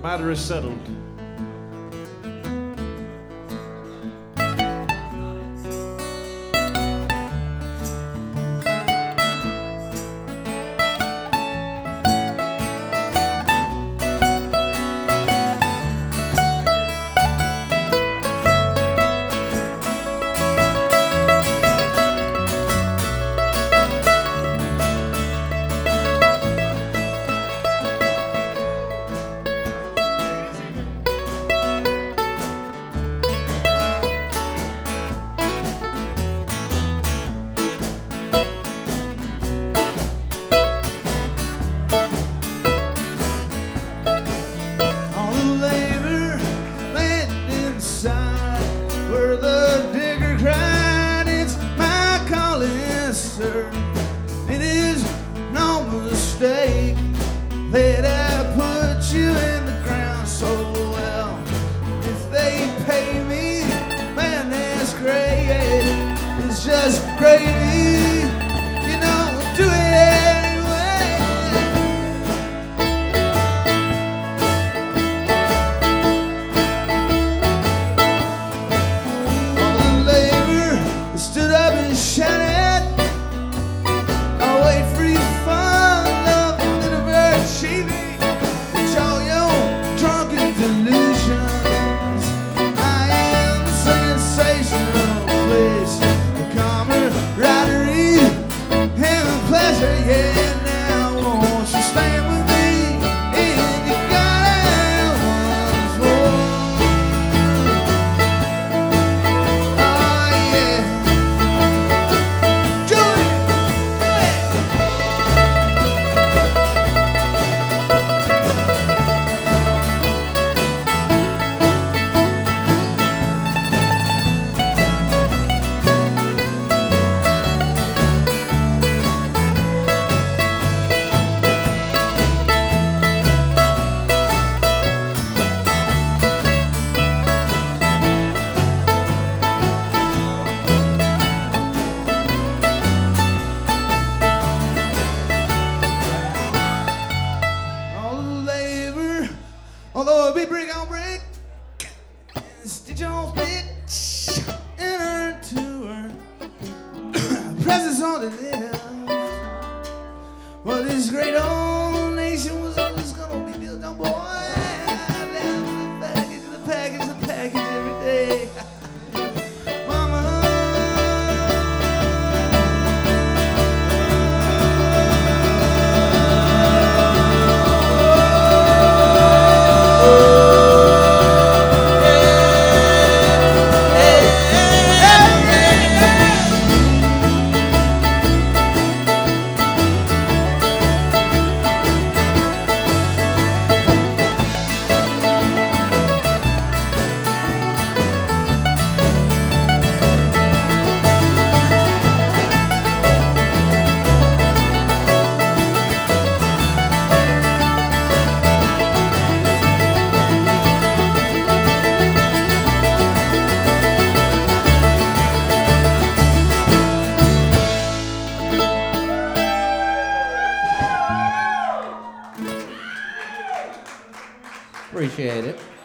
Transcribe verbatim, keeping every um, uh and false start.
matter is settled. Where the digger cried, it's my calling, sir. It is no mistake that I put you in the ground so well. If they pay me, man, that's great. It's just gravy, you know, do it anyway. Stood up and shouted, I'll wait for you, fun, love, and then a bird achieving, which all your drunken delusions. I am the sensational place, the camaraderie and the pleasure, yeah, now won't you stand with me, and you got it once more. Oh, yeah. Although we break on break, stitch on stitch, and earn to earn, presents on the live. Well, this great old nation was always gonna be built on, boy. Down the package, the package, the package every day. Appreciate it.